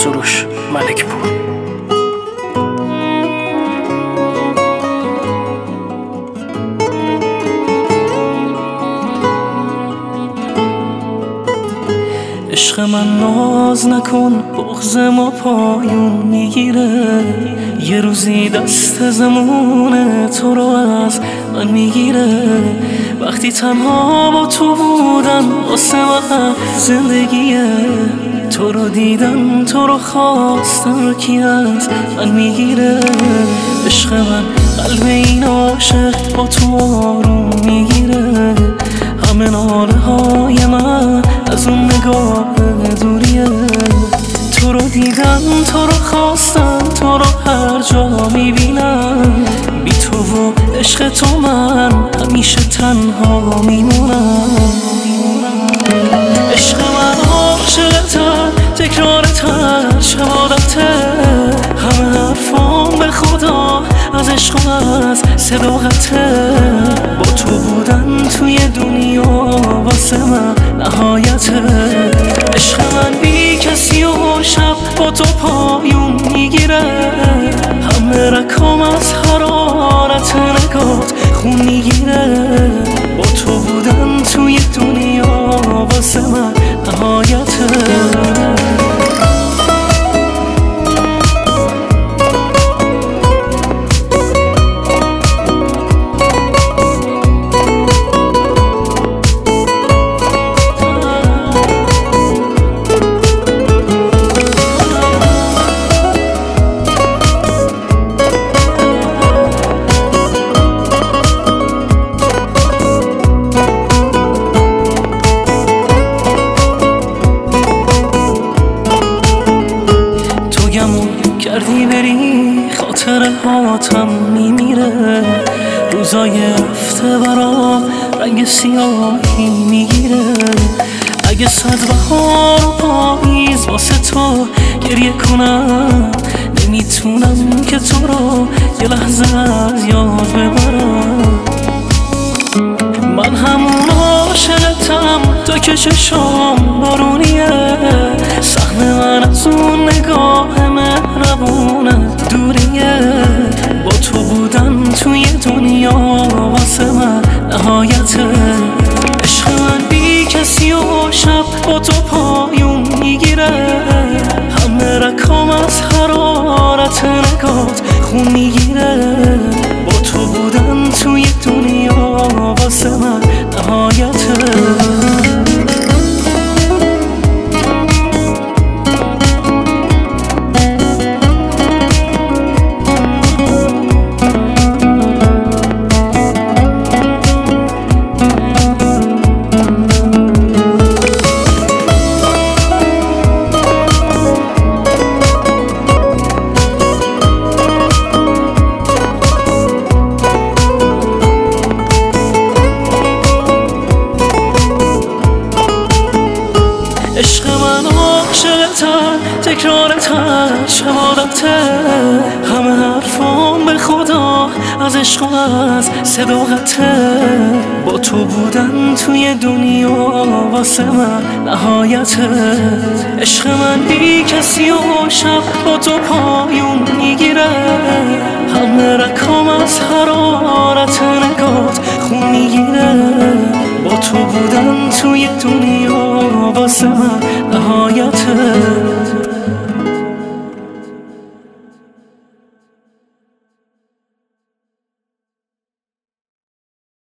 سروش ملک پور. عشق من ناز نکن، بغض ما پایون میگیره. یه روزی دست زمونه تو رو از من میگیره. وقتی تنها با تو بودم واسه من زندگیه. تو رو دیدم، تو رو خواستم، رو کی از من میگیره. عشق من قلب این عاشق با تو آروم میگیره. همه ناله های من از اون نگاه دوریه. تو رو دیدم، تو رو خواستم، تو رو هر جا میبینم. بی تو و عشق تو من همیشه تنها میمونم. عشق من عاشقتم، تکرارتم شهادته. همه حرفام به خدا از عشق و از صداقته. با تو بودن توی دنیا واسه من نهایته. عشق من بی کسی و شب با تو پایون میگیره. همه رکام از حرارت نگات خون میگیره. با تو بودن توی دنیا واسه من نهایته. کردی بری خاطر هاتم میمیره. روزای رفته برا رنگ سیاهی میگیره. اگه صد بهار و پاییز واسه تو گریه کنم، نمیتونم که تو رو یه لحظه از یاد ببرم. من همون عاشقتم تا که چشام بارونیه. سهم من از اون نگاه مهربونه دوریه. با تو بودن توی دنیا واسه من نهایته. عشق من بی کسی و شب با تو پایون میگیره. همه رکام از حرارت نگات خون میگیره. با تو بودن توی دنیا واسه من نهایته. عشق من عاشقتم، تکرارتم شهادته. همه حرفام به خدا از عشق و از صداقته. با تو بودن توی دنیا واسه من نهایته. عشق من بی کسی و شب با تو پایون میگیره. همه رکام از حرارت نگات خون میگیره. با تو بودن توی دنیا واسه من